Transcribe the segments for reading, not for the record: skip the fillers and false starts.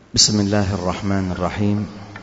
بسم الله الرحمن الرحيم.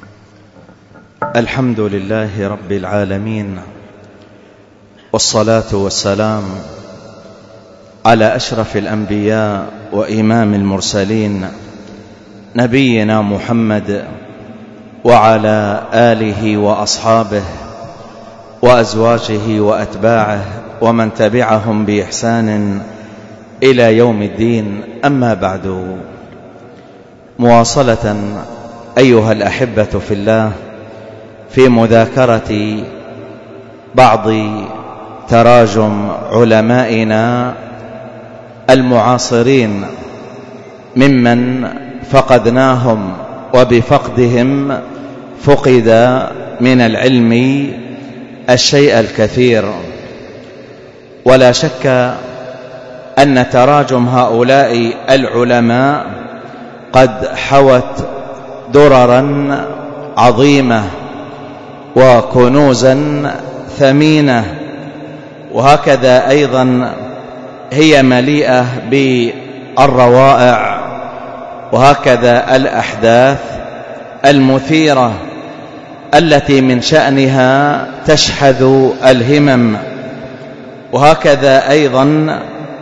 الحمد لله رب العالمين، والصلاة والسلام على أشرف الأنبياء وإمام المرسلين نبينا محمد وعلى آله وأصحابه وأزواجه وأتباعه ومن تبعهم بإحسان إلى يوم الدين. أما بعد، مواصلة أيها الأحبة في الله في مذاكرة بعض تراجم علمائنا المعاصرين ممن فقدناهم وبفقدهم فقد من العلم الشيء الكثير. ولا شك أن تراجم هؤلاء العلماء قد حوت دررا عظيمة وكنوزا ثمينة، وهكذا أيضا هي مليئة بالروائع، وهكذا الأحداث المثيرة التي من شأنها تشحذ الهمم، وهكذا أيضا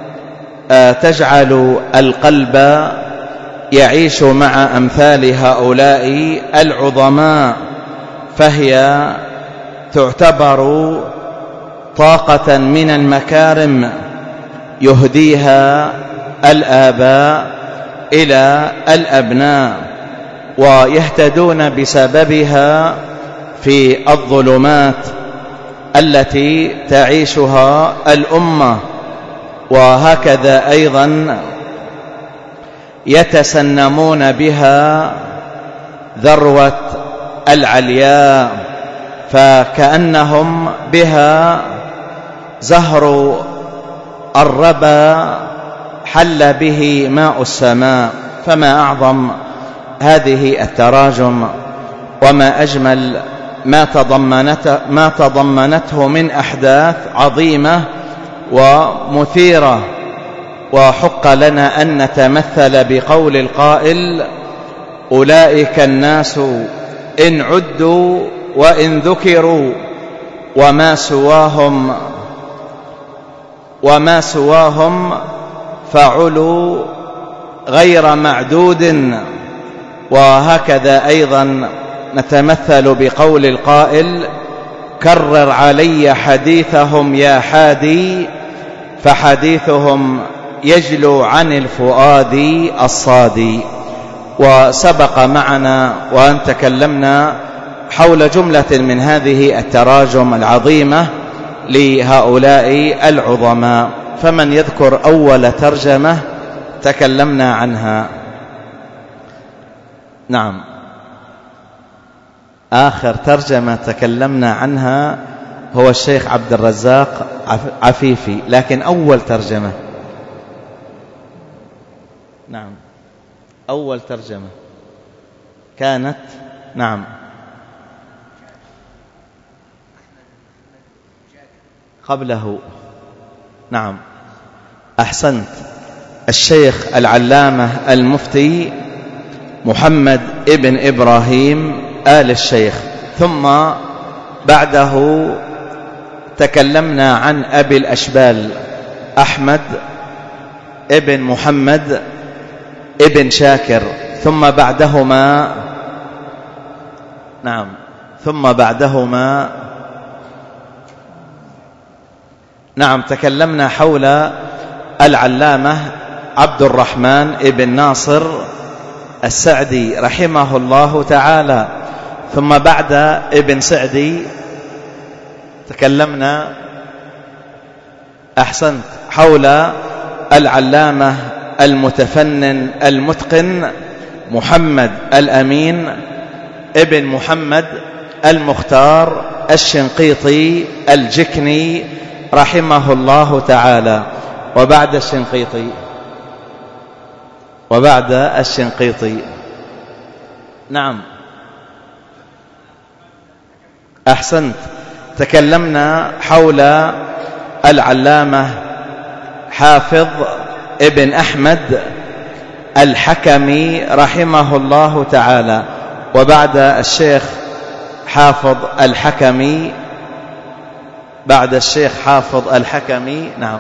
تجعل القلب يعيش مع أمثال هؤلاء العظماء، فهي تعتبر طاقة من المكارم يهديها الآباء إلى الأبناء، ويهتدون بسببها في الظلمات التي تعيشها الأمة. وهكذا أيضا يتسنمون بها ذروة العلياء، فكأنهم بها زهر الربا حل به ماء السماء. فما أعظم هذه التراجم، وما أجمل ما تضمنته من أحداث عظيمة ومثيرة. وحق لنا أن نتمثل بقول القائل: أولئك الناس إن عدوا وإن ذكروا وما سواهم فعلوا غير معدود. وهكذا أيضا نتمثل بقول القائل: كرر علي حديثهم يا حادي، فحديثهم يجلو عن الفؤاد الصادي. وسبق معنا وأن تكلمنا حول جملة من هذه التراجم العظيمة لهؤلاء العظماء. فمن يذكر أول ترجمة تكلمنا عنها؟ نعم، آخر ترجمة تكلمنا عنها هو الشيخ عبد الرزاق عفيفي، لكن أول ترجمة، نعم، أول ترجمة كانت، نعم، قبله، نعم، أحسنت، الشيخ العلامة المفتي محمد ابن إبراهيم آل الشيخ. ثم بعده تكلمنا عن أبي الأشبال أحمد ابن محمد ابن شاكر. ثم بعدهما، نعم، نعم، تكلمنا حول العلامة عبد الرحمن ابن ناصر السعدي رحمه الله تعالى. ثم بعد ابن سعدي تكلمنا، أحسنت، حول العلامة المتفنن المتقن محمد الأمين ابن محمد المختار الشنقيطي الجكني رحمه الله تعالى. وبعد الشنقيطي، نعم، أحسنت، تكلمنا حول العلامة حافظ ابن أحمد الحكمي رحمه الله تعالى. وبعد الشيخ حافظ الحكمي، بعد الشيخ حافظ الحكمي نعم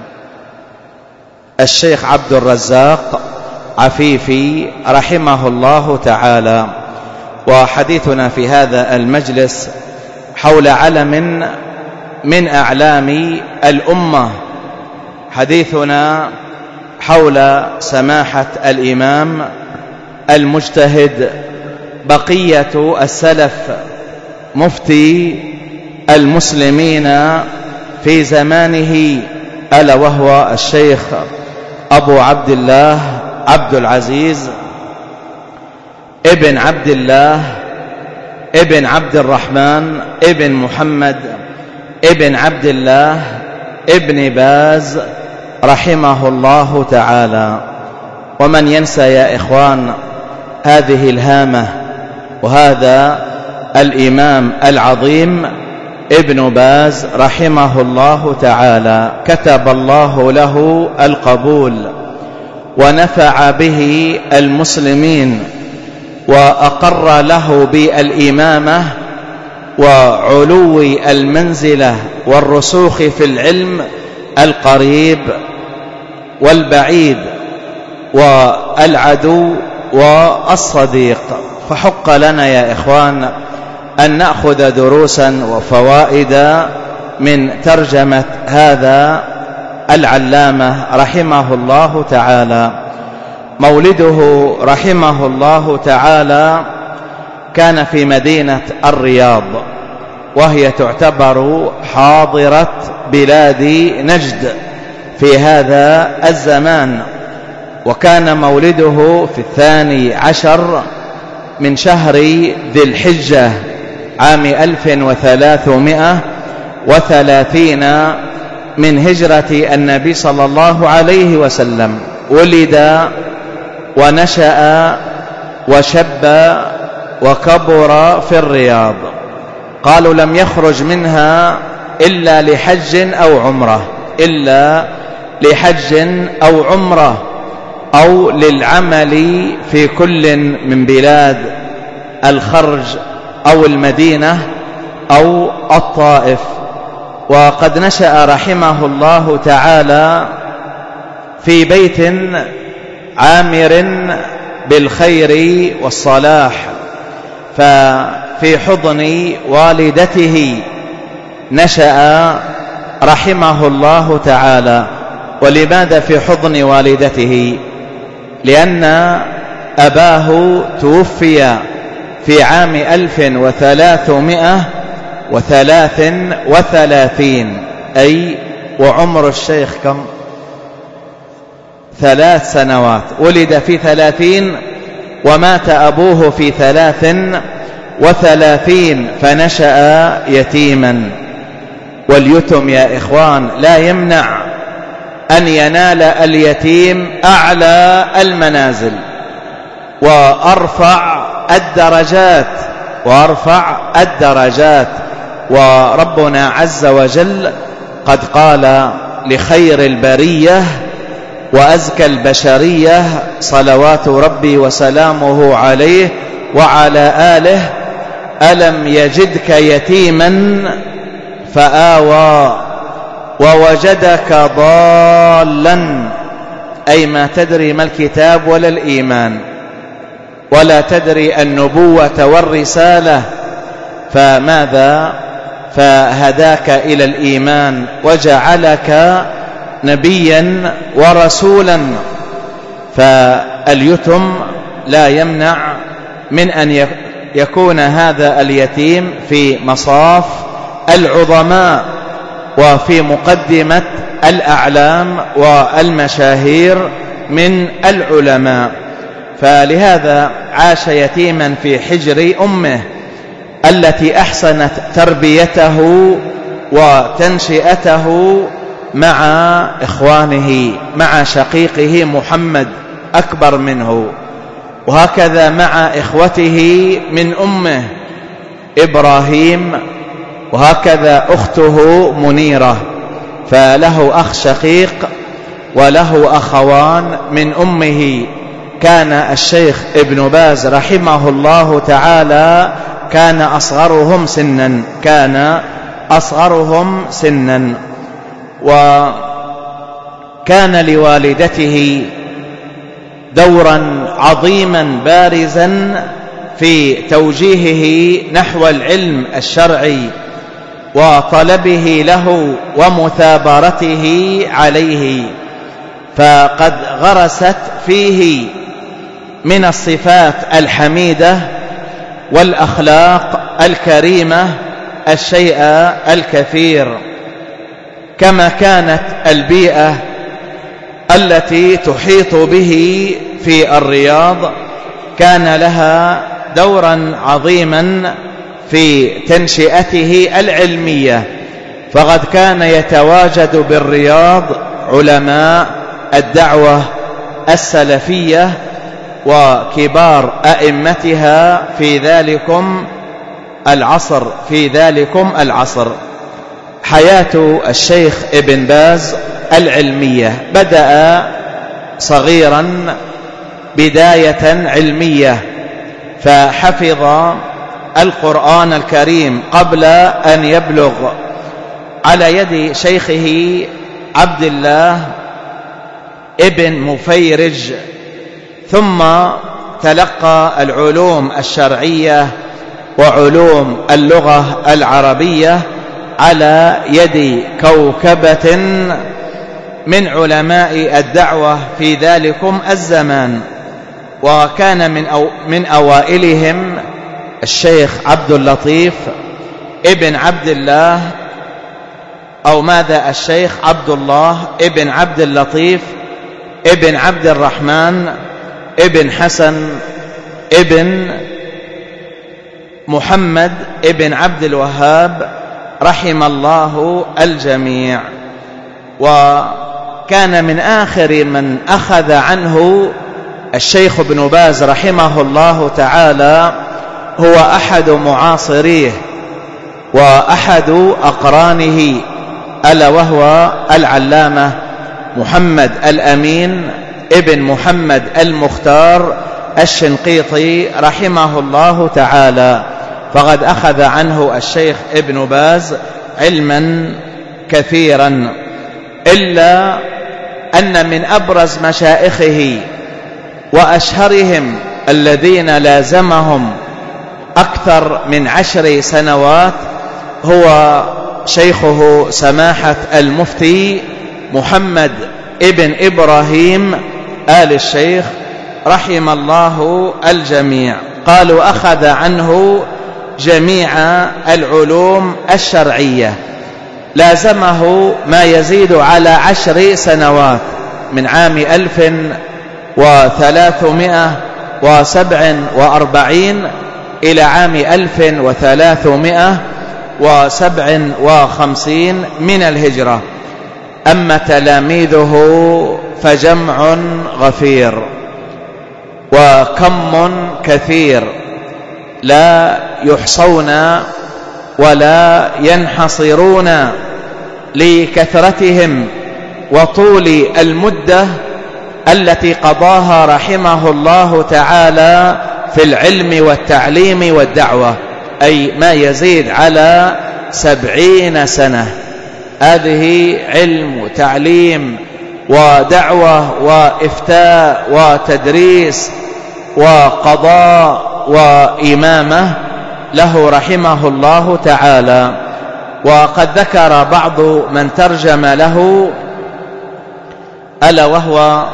الشيخ عبد الرزاق عفيفي رحمه الله تعالى. وحديثنا في هذا المجلس حول علم من أعلام الأمة، حديثنا حول سماحة الإمام المجتهد بقية السلف مفتي المسلمين في زمانه، ألا وهو الشيخ أبو عبد الله عبد العزيز ابن عبد الله ابن عبد الرحمن ابن محمد ابن عبد الله ابن باز رحمه الله تعالى. ومن ينسى يا إخوان هذه الهامة وهذا الإمام العظيم ابن باز رحمه الله تعالى، كتب الله له القبول ونفع به المسلمين، وأقر له بالإمامة وعلو المنزلة والرسوخ في العلم القريب والبعيد والعدو والصديق. فحق لنا يا إخوان أن نأخذ دروسا وفوائد من ترجمة هذا العلامة رحمه الله تعالى. مولده رحمه الله تعالى كان في مدينة الرياض، وهي تعتبر حاضرة بلاد نجد في هذا الزمان. وكان مولده في 12 من شهر ذي الحجة عام 1330 من هجرة النبي صلى الله عليه وسلم. ولد ونشأ وشب وكبر في الرياض. قالوا لم يخرج منها إلا لحج أو عمرة، إلا لحج أو عمرة أو للعمل في كل من بلاد الخرج أو المدينة أو الطائف. وقد نشأ رحمه الله تعالى في بيت عامر بالخير والصلاح، ففي حضن والدته نشأ رحمه الله تعالى. ولماذا في حضن والدته؟ لأن أباه توفي في عام 1333، أي وعمر الشيخ كم؟ 3 سنوات. ولد في 30 ومات أبوه في 33، فنشأ يتيما. واليتم يا إخوان لا يمنع أن ينال اليتيم أعلى المنازل وأرفع الدرجات. وربنا عز وجل قد قال لخير البرية وأزكى البشرية صلوات ربي وسلامه عليه وعلى آله: ألم يجدك يتيما فآوى ووجدك ضالا، أي ما تدري ما الكتاب ولا الإيمان، ولا تدري النبوة والرسالة، فماذا؟ فهداك إلى الإيمان وجعلك نبيا ورسولا. فاليتم لا يمنع من أن يكون هذا اليتيم في مصاف العظماء وفي مقدمة الأعلام والمشاهير من العلماء. فلهذا عاش يتيما في حجر أمه التي أحسنت تربيته وتنشئته مع إخوانه، مع شقيقه محمد أكبر منه، وهكذا مع إخوته من أمه إبراهيم، وهكذا أخته منيرة. فله أخ شقيق وله أخوان من أمه، كان الشيخ ابن باز رحمه الله تعالى كان أصغرهم سنا وكان لوالدته دورا عظيما بارزا في توجيهه نحو العلم الشرعي وطلبه له ومثابرته عليه، فقد غرست فيه من الصفات الحميدة والأخلاق الكريمة الشيء الكثير، كما كانت البيئة التي تحيط به في الرياض كان لها دورا عظيما في تنشئته العلمية، فقد كان يتواجد بالرياض علماء الدعوة السلفية وكبار أئمتها في ذلكم العصر. حياة الشيخ ابن باز العلمية بدأ صغيرا بداية علمية، فحفظ القرآن الكريم قبل أن يبلغ على يد شيخه عبد الله ابن مفيرج، ثم تلقى العلوم الشرعية وعلوم اللغة العربية على يد كوكبة من علماء الدعوة في ذلكم الزمان، وكان من أوائلهم الشيخ عبد اللطيف ابن عبد الله الشيخ عبد الله ابن عبد اللطيف ابن عبد الرحمن ابن حسن ابن محمد ابن عبد الوهاب رحم الله الجميع. وكان من آخر من أخذ عنه الشيخ ابن باز رحمه الله تعالى هو أحد معاصريه وأحد أقرانه، ألا وهو العلامة محمد الأمين ابن محمد المختار الشنقيطي رحمه الله تعالى، فقد أخذ عنه الشيخ ابن باز علما كثيرا، إلا أن من أبرز مشائخه وأشهرهم الذين لازمهم أكثر من 10 سنوات هو شيخه سماحة المفتي محمد ابن إبراهيم آل الشيخ رحم الله الجميع. قالوا أخذ عنه جميع العلوم الشرعية، لازمه ما يزيد على 10 سنوات، من عام 1347 إلى عام 1357 من الهجرة. أما تلاميذه فجمع غفير وكم كثير لا يحصون ولا ينحصرون لكثرتهم وطول المدة التي قضاها رحمه الله تعالى في العلم والتعليم والدعوة، أي ما يزيد على 70 سنة. هذه علم وتعليم ودعوة وإفتاء وتدريس وقضاء وإمامة له رحمه الله تعالى. وقد ذكر بعض من ترجم له، ألا وهو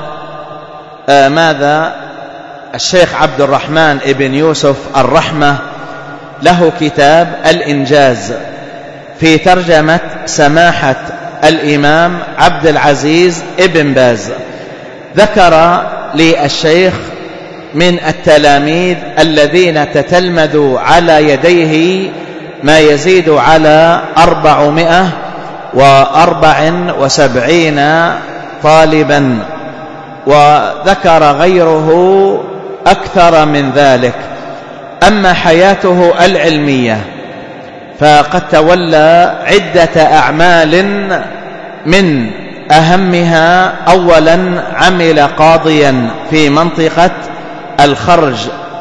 الشيخ عبد الرحمن ابن يوسف الرحمة، له كتاب الإنجاز في ترجمة سماحة الإمام عبد العزيز ابن باز. ذكر للشيخ من التلاميذ الذين تتلمذوا على يديه ما يزيد على 474 طالبا، وذكر غيره أكثر من ذلك. أما حياته العلمية فقد تولى عدة أعمال من أهمها: أولا عمل قاضيا في منطقة الخرج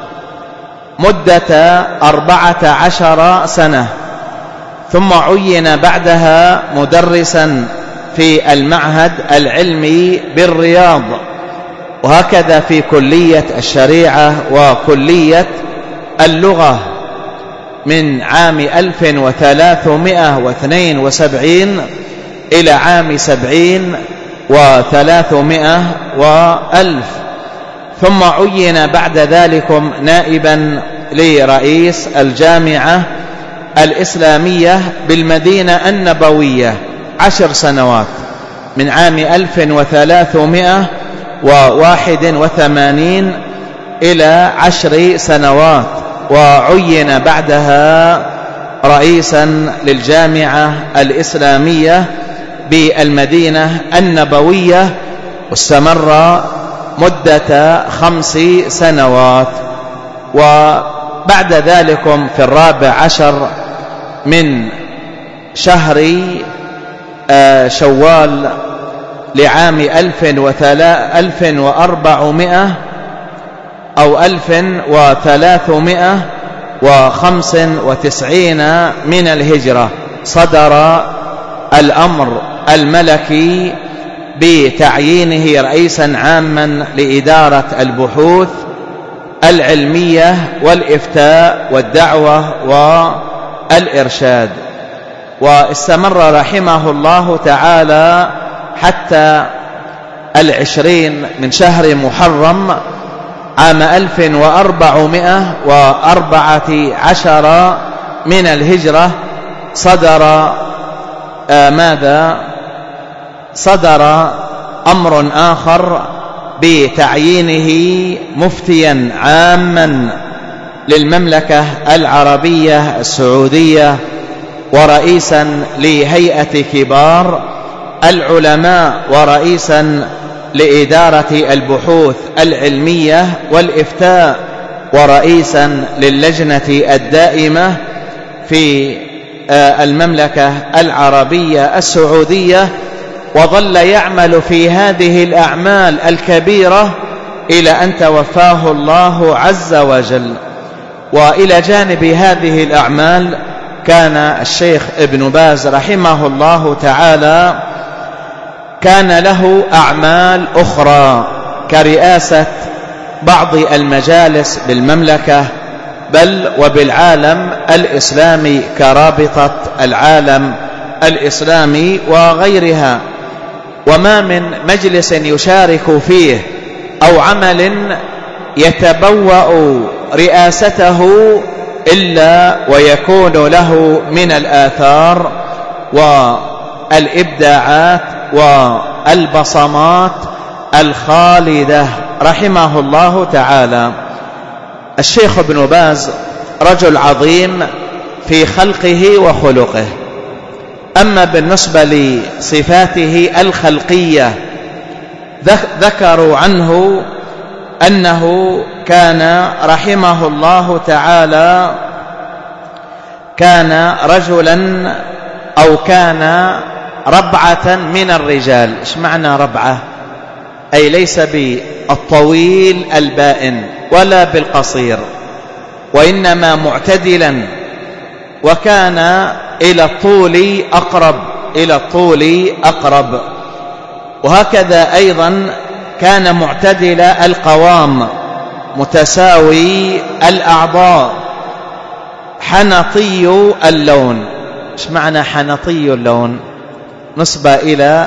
مدة 14 سنة، ثم عين بعدها مدرسا في المعهد العلمي بالرياض، وهكذا في كلية الشريعة وكلية اللغة من عام 1372 إلى عام 70 و300 وألف. ثم عين بعد ذلك نائبا لرئيس الجامعة الإسلامية بالمدينة النبوية 10 سنوات، من عام 1381 إلى 10 سنوات، وعين بعدها رئيسا للجامعة الإسلامية بالمدينة النبوية، واستمر مدة 5 سنوات. وبعد ذلك في 14 من شهر شوال لعام 1400 أو 1395 من الهجرة صدر الأمر الملكي بتعيينه رئيسا عاما لإدارة البحوث العلمية والإفتاء والدعوة والإرشاد. واستمر رحمه الله تعالى حتى 20 من شهر محرم عام 1414 من الهجرة صدر أمر آخر بتعيينه مفتيا عاما للمملكة العربية السعودية، ورئيسا لهيئة كبار العلماء، ورئيسا لإدارة البحوث العلمية والإفتاء، ورئيسا للجنة الدائمة في المملكة العربية السعودية، وظل يعمل في هذه الأعمال الكبيرة إلى أن توفاه الله عز وجل. وإلى جانب هذه الأعمال كان الشيخ ابن باز رحمه الله تعالى كان له أعمال أخرى كرئاسة بعض المجالس بالمملكة بل وبالعالم الإسلامي كرابطة العالم الإسلامي وغيرها. وما من مجلس يشارك فيه أو عمل يتبوأ رئاسته إلا ويكون له من الآثار والإبداعات والبصمات الخالدة رحمه الله تعالى. الشيخ ابن باز رجل عظيم في خلقه وخلقه. أما بالنسبة لصفاته الخلقية ذكروا عنه أنه كان رحمه الله تعالى كان رجلا أو كان ربعة من الرجال. إيش معنى ربعة؟ أي ليس بالطويل البائن ولا بالقصير، وإنما معتدلا، وكان إلى الطول أقرب. وهكذا أيضا كان معتدل القوام متساوي الأعضاء، حنطي اللون. إيش معنى حنطي اللون؟ نسبة إلى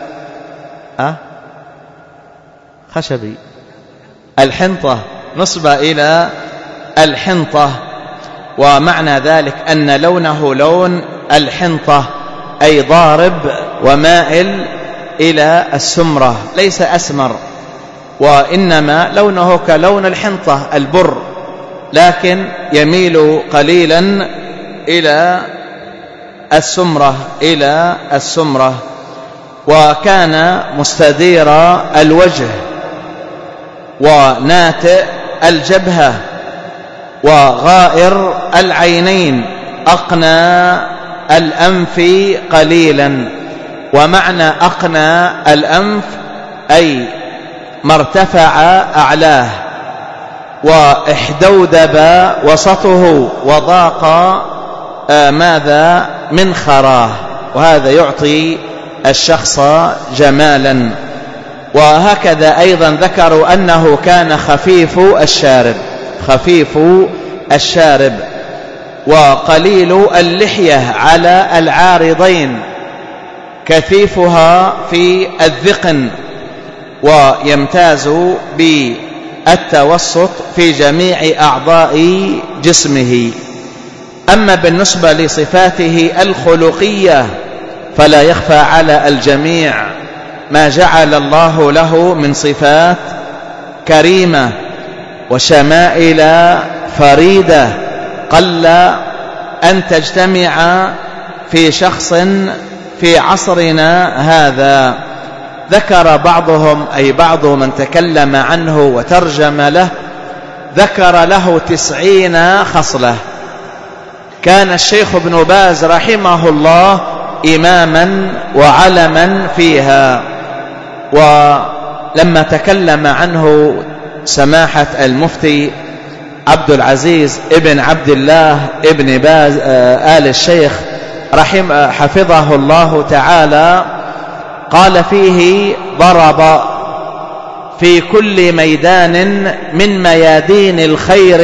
خشبي، الحنطة، نسبة إلى الحنطة، ومعنى ذلك أن لونه لون الحنطة، أي ضارب ومائل إلى السمرة، ليس أسمر، وإنما لونه كلون الحنطة البر، لكن يميل قليلا إلى السمرة. وكان مستدير الوجه وناتئ الجبهة وغائر العينين، أقنى الأنف قليلا، ومعنى أقنى الأنف أي ما ارتفع أعلاه واحدودب وسطه وضاق ماذا من خراه، وهذا يعطي الشخص جمالا. وهكذا أيضا ذكروا أنه كان خفيف الشارب وقليل اللحية على العارضين، كثيفها في الذقن، ويمتاز بالتوسط في جميع أعضاء جسمه. أما بالنسبة لصفاته الخلقية فلا يخفى على الجميع ما جعل الله له من صفات كريمة وشمائل فريدة قل أن تجتمع في شخص في عصرنا هذا. ذكر بعضهم أي بعض من تكلم عنه وترجم له ذكر له 90 خصلة. كان الشيخ ابن باز رحمه الله إماما وعلما فيها. ولما تكلم عنه سماحة المفتي عبد العزيز ابن عبد الله ابن باز آل الشيخ حفظه الله تعالى، قال فيه: ضرب في كل ميدان من ميادين الخير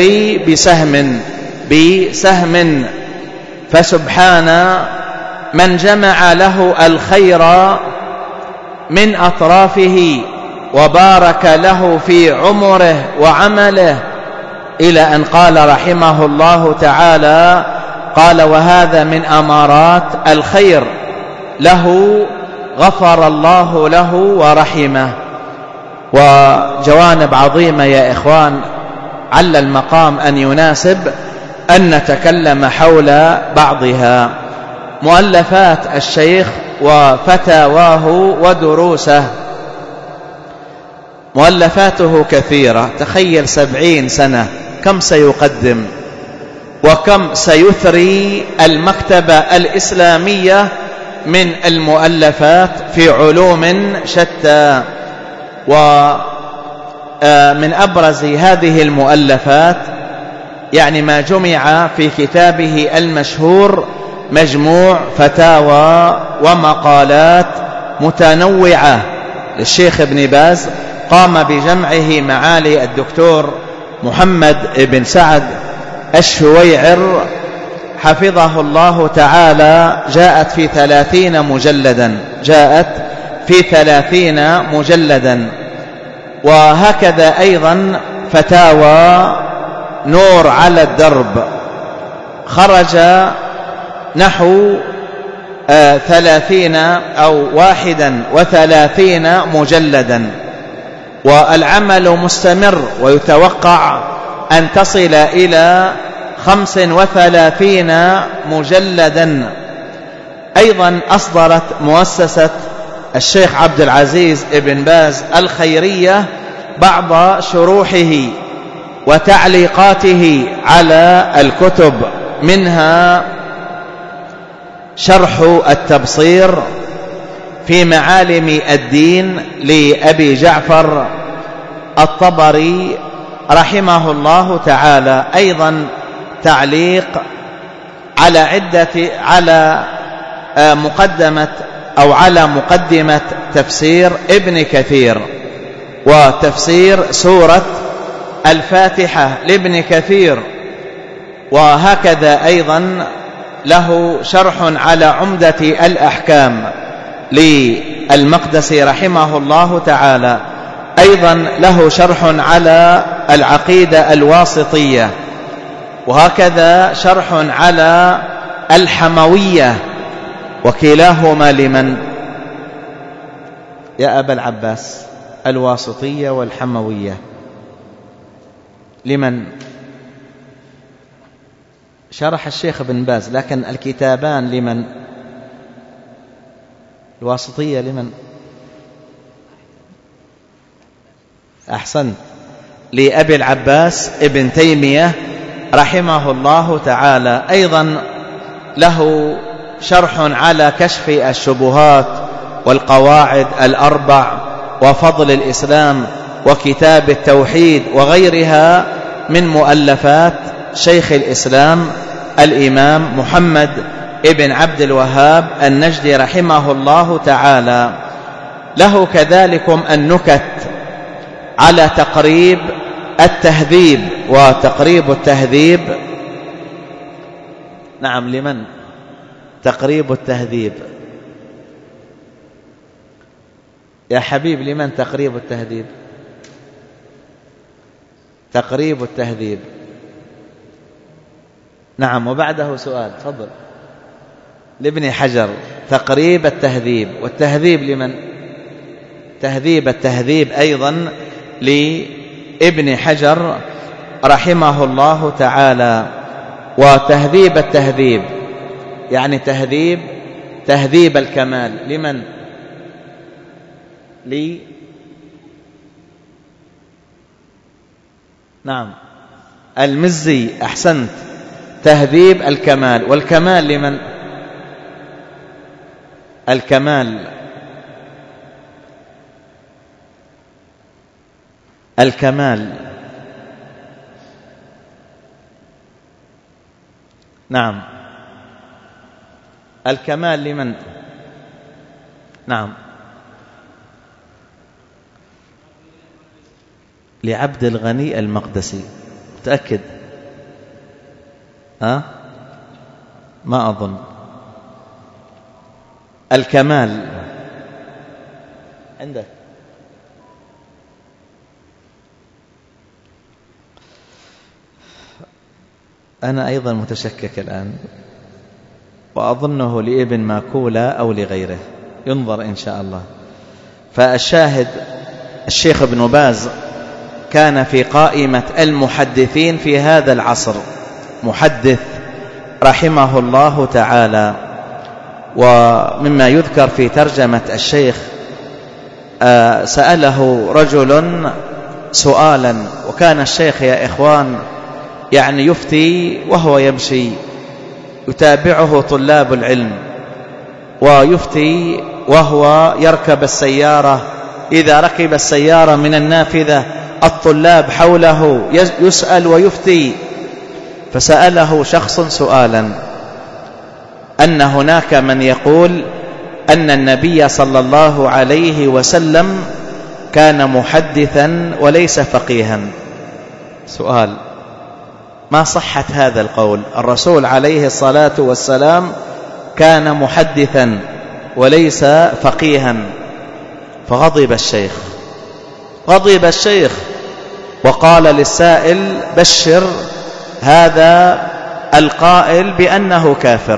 بسهم فسبحان من جمع له الخير من أطرافه وبارك له في عمره وعمله، إلى أن قال رحمه الله تعالى: قال: وهذا من أمارات الخير له، غفر الله له ورحمه. وجوانب عظيمة يا إخوان، عل المقام أن يناسب أن نتكلم حول بعضها. مؤلفات الشيخ وفتاواه ودروسه، مؤلفاته كثيرة. تخيل 70 سنة، كم سيقدم وكم سيثري المكتبة الإسلامية من المؤلفات في علوم شتى. ومن أبرز هذه المؤلفات يعني ما جمع في كتابه المشهور مجموع فتاوى ومقالات متنوعة للشيخ ابن باز، قام بجمعه معالي الدكتور محمد بن سعد الشويعر حفظه الله تعالى. جاءت في 30 مجلدا. وهكذا أيضا فتاوى نور على الدرب، خرج نحو 30 أو 31 مجلدا، والعمل مستمر، ويتوقع أن تصل إلى 35 مجلدا. أيضا أصدرت مؤسسة الشيخ عبد العزيز ابن باز الخيرية بعض شروحه وتعليقاته على الكتب، منها شرح التبصير في معالم الدين لأبي جعفر الطبري رحمه الله تعالى. أيضا تعليق على مقدمة تفسير ابن كثير، وتفسير سورة الفاتحة لابن كثير. وهكذا أيضا له شرح على عمدة الأحكام للمقدسي رحمه الله تعالى. أيضا له شرح على العقيدة الواسطية، وهكذا شرح على الحموية، وكلاهما لمن يا أبا العباس؟ الواسطية والحموية لمن؟ شرح الشيخ ابن باز، لكن الكتابان لمن؟ الواسطية لمن؟ أحسنت، لأبي العباس ابن تيمية رحمه الله تعالى. أيضا له شرح على كشف الشبهات والقواعد الأربع وفضل الإسلام وكتاب التوحيد وغيرها من مؤلفات شيخ الإسلام الإمام محمد ابن عبد الوهاب النجدي رحمه الله تعالى. له كذلك النكت على تقريب التهذيب. وتقريب التهذيب، نعم، لمن؟ تقريب التهذيب يا حبيب، لمن تقريب التهذيب؟ تقريب التهذيب، نعم. وبعده سؤال، تفضل. لابن حجر تقريب التهذيب. والتهذيب لمن؟ تهذيب التهذيب أيضا لابن حجر رحمه الله تعالى. وتهذيب التهذيب يعني تهذيب الكمال لمن؟ نعم، المزي، أحسنت. تهذيب الكمال. والكمال لمن؟ الكمال، نعم، الكمال لمن؟ نعم، لعبد الغني المقدسي. متأكد؟ ما أظن. الكمال عندك؟ أنا أيضا متشكك الآن، وأظنه لابن ماكولة أو لغيره، ينظر إن شاء الله. فالشاهد الشيخ ابن باز كان في قائمة المحدثين في هذا العصر، محدث رحمه الله تعالى. ومما يذكر في ترجمة الشيخ سأله رجل سؤالا، وكان الشيخ يا إخوان يعني يفتي وهو يمشي، يتابعه طلاب العلم، ويفتي وهو يركب السيارة. إذا ركب السيارة من النافذة الطلاب حوله يسأل ويفتي. فسأله شخص سؤالا، أن هناك من يقول أن النبي صلى الله عليه وسلم كان محدثا وليس فقيها. سؤال: ما صحة هذا القول؟ الرسول عليه الصلاة والسلام كان محدثا وليس فقيها. فغضب الشيخ وقال للسائل: بشر هذا القائل بأنه كافر،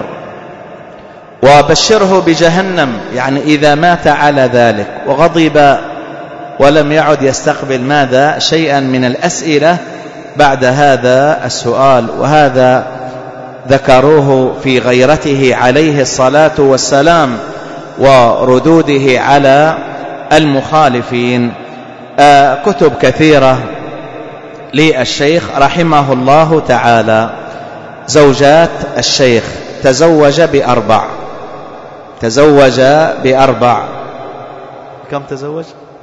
وبشره بجهنم، يعني إذا مات على ذلك. وغضب ولم يعد يستقبل ماذا؟ شيئا من الأسئلة بعد هذا السؤال. وهذا ذكروه في غيرته عليه الصلاة والسلام وردوده على المخالفين. كتب كثيرة للشيخ رحمه الله تعالى. زوجات الشيخ: تزوج بأربع. كم تزوج؟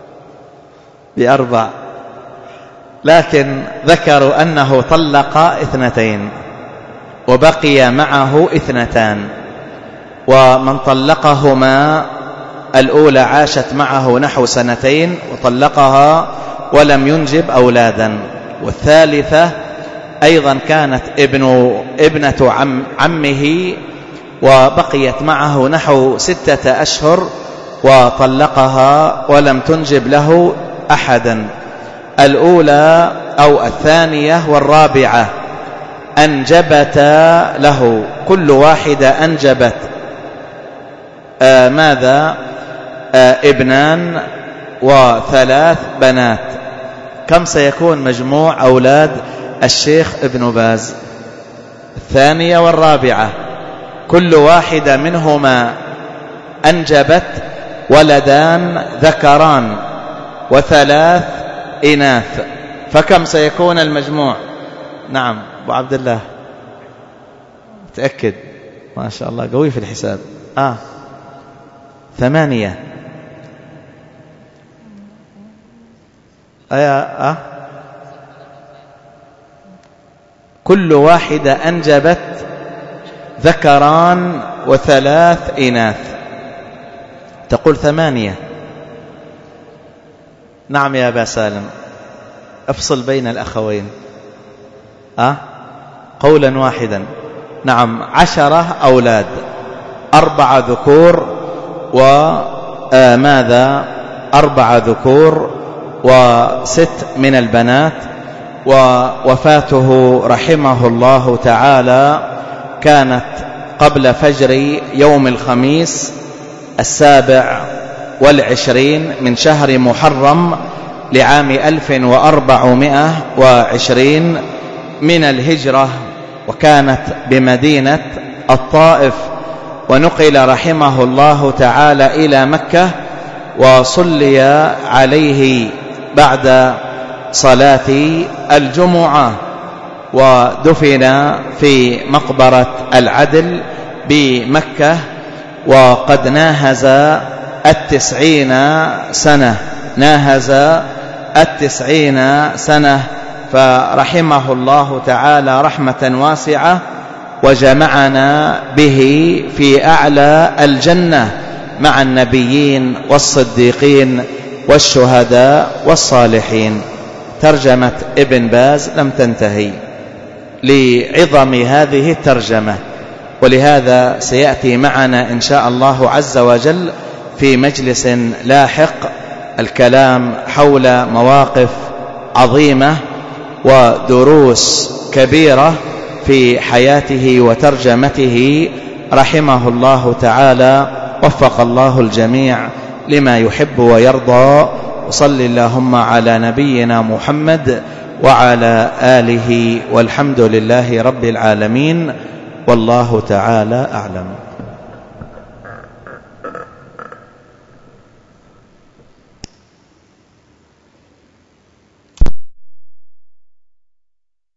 ب4. لكن ذكروا أنه طلق 2 وبقي معه 2. ومن طلقهما الأولى عاشت معه نحو 2 وطلقها ولم ينجب أولادا. والثالثة أيضا كانت ابنة عمه وبقيت معه نحو 6 أشهر وطلقها ولم تنجب له أحدا. الأولى أو الثانية والرابعة أنجبتا له، كل واحدة أنجبت ماذا؟ 2 و3 بنات. كم سيكون مجموع أولاد الشيخ ابن باز؟ 2 والرابعة، كل واحدة منهما أنجبت ولدان ذكران و3 إناث. فكم سيكون المجموع؟ نعم أبو عبد الله، متأكد؟ ما شاء الله قوي في الحساب. 8. كل واحدة أنجبت ذكران وثلاث إناث. تقول 8. نعم يا أبا سالم، افصل بين الأخوين. قولا واحدا. نعم 10 أولاد، 4 ذكور وماذا 4 ذكور و6 من البنات. ووفاته رحمه الله تعالى كانت قبل فجر يوم الخميس 27 من شهر محرم لعام 1420 من الهجرة، وكانت بمدينة الطائف، ونقل رحمه الله تعالى إلى مكة، وصلي عليه بعد صلاة الجمعة، ودفن في مقبرة العدل بمكة، وقد ناهز 90 سنة، ناهز 90 سنة. فرحمه الله تعالى رحمة واسعة، وجمعنا به في أعلى الجنة مع النبيين والصديقين والشهداء والصالحين. ترجمة ابن باز لم تنتهي لعظم هذه الترجمة، ولهذا سيأتي معنا إن شاء الله عز وجل في مجلس لاحق الكلام حول مواقف عظيمة ودروس كبيرة في حياته وترجمته رحمه الله تعالى. وفق الله الجميع لما يحب ويرضى. وصل اللهم على نبينا محمد وعلى آله، والحمد لله رب العالمين، والله تعالى أعلم.